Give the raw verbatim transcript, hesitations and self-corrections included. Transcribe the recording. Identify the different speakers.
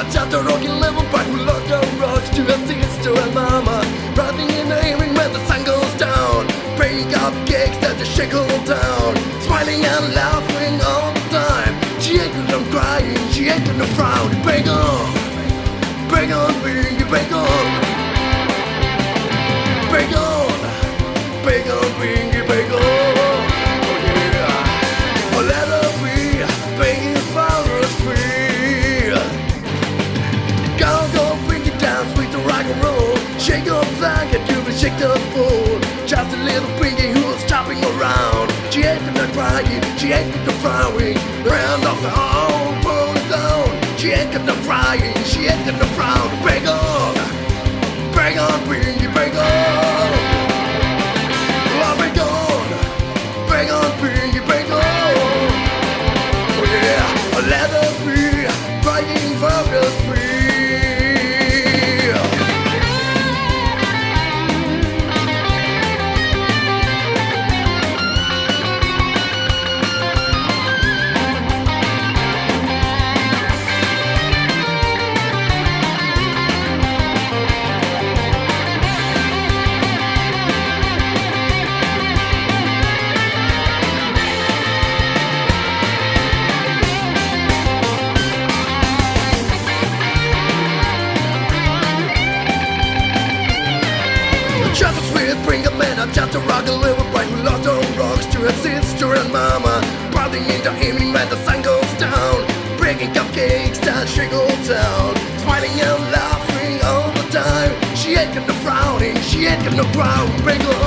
Speaker 1: not just a rockin' level, but who lost her rocks to her sister and mama. Riding in the evening when the sun goes down, bringing up cakes that they shake all down, smiling and laughing all the time. She ain't gonna crying, she ain't gonna frown. Bang on, bang on, bang, bang on, bang on, bang on, bang, bang on. Oh yeah, oh let her be, begging for us free. Go, go, bring it down, sweet to rock and roll. Shake your blanket, you will shake the fool. Just a little pinky who's chopping around. She ain't gonna cry, she ain't gonna frowning. Round off the whole world down. She ain't gonna cry, she ain't gonna frown. Bang on, bang on, pinky, bang on. Oh, bang on, bang on, pinky, bang on. Oh yeah, let her be, fighting for the free. Just a sweet bring a man up, just a rock a little boy who lost her rocks to her sister and mama. Partying in the evening when the sun goes down, breaking cupcakes that shake all town, smiling and laughing all the time. She ain't gonna frowning, she ain't gonna frown. Bang on,